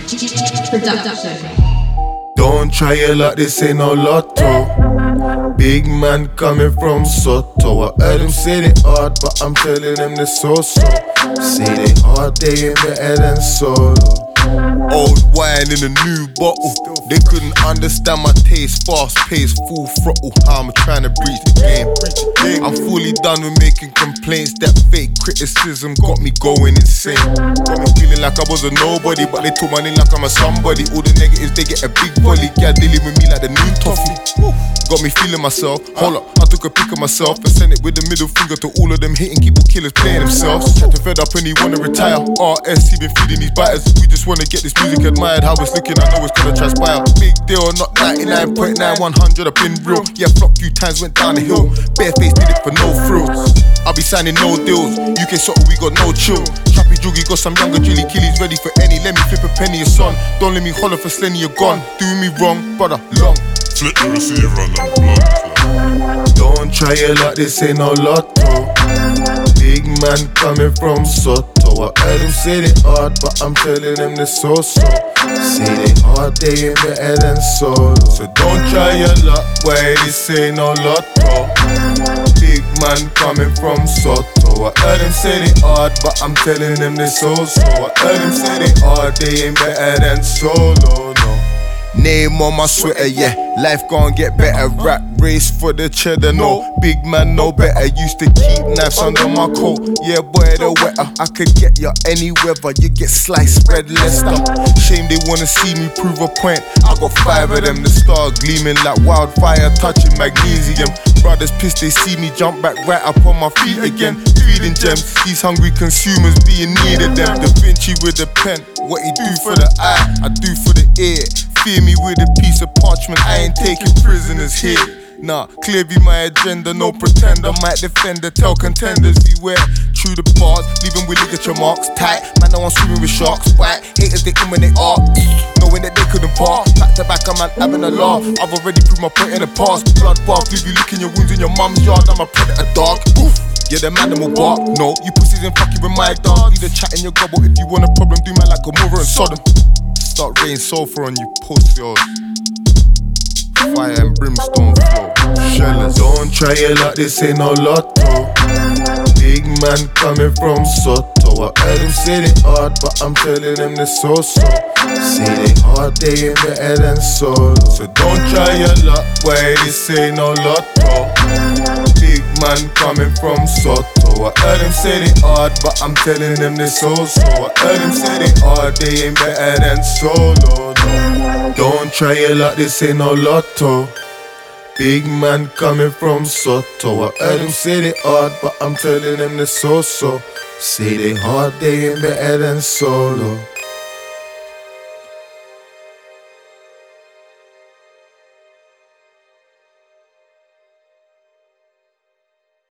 Production. Don't try your luck, this ain't no lotto. Big man coming from Soto. I heard him say they hard, but I'm telling them they so-so. Say they hard, they ain't better than solo. Old wine in a new bottle. They couldn't understand my taste. Fast paced, full throttle. How I'm trying to breach the game. I'm fully done with making complaints. That fake criticism got me going insane. Got me feeling like I was a nobody, but they took my name like I'm a somebody. All the negatives, they get a big volley. Girl dealing with me like the new toffee. Got me feeling myself. Hold up, I took a pic of myself and sent it with the middle finger to all of them hating keyboard killers playing themselves. Captain fed up and he wanna retire. RS, he been feeding these biters. We just wanna get this music admired. How it's looking, I know it's gonna transpire. Big deal, not 99.9, 100, I've been real. Yeah, flop few times, went down the hill. Bareface did it for no frills. I'll be signing no deals. UK sort we got no chill. Trappy Joogie got some younger drilly killies ready for any. Let me flip a penny a son. Don't let me holler for Slenny, you're gone. Do me wrong, brother, long. Flip the receiver on the block. Don't try your luck, this ain't no lotto. Big man coming from Soto. I heard him say they hard, but I'm telling them they so-so. Say they hard, they ain't better than solo. So don't try your luck, why this ain't no lotto. Big man coming from Soto. I heard him say they hard, but I'm telling them they so-so. I heard him say they hard, they ain't better than solo, no. Name on my sweater, yeah. Life gon' get better. Rap race for the cheddar, no. Big man, no better. Used to keep knives under my coat. Yeah, boy, the wetter. I could get you any weather. You get sliced, spread Leicester. Shame they wanna see me prove a point. I got 5 of them, the star gleaming like wildfire, touching magnesium. Brothers pissed, they see me jump back right up on my feet again. Feeding gems, these hungry consumers being needed them. Da Vinci with the pen, what he do for the eye, I do for the ear. Fear me with a piece of parchment, I ain't taking prisoners here. Nah, clear be my agenda, no pretender. Might defender, tell contenders beware. True the bars, leaving with ligature marks tight. Man, no one swimming with sharks, white. Haters, they in when they are, knowing that they couldn't part. Back to back, I'm having a laugh. I've already proved my point in the past. Blood bath, leave you licking your wounds in your mum's yard. I'm a predator, dog. Oof. Yeah, the man will bark. No, you pussies ain't fucking with my dog. Leave the chat in your gobble. If you want a problem, do man like Gomorrah and Sodom. Start raining sulfur on you pussy. Fire and brimstone flow. Shellers. Don't try your luck, this ain't no lotto. Big man coming from Soto. I heard him say they hard, but I'm telling them they so-so. Say they hard, they ain't better than solo. So don't try your luck, why this ain't no lotto. Big man coming from Soto. I heard him say they hard, but I'm telling them they so-so. I heard him say they hard, they ain't better than solo, no. Don't try your luck, this ain't no lotto. Big man coming from Soto. I heard him say they hard, but I'm telling them they so-so. Say they hard, they ain't better than solo.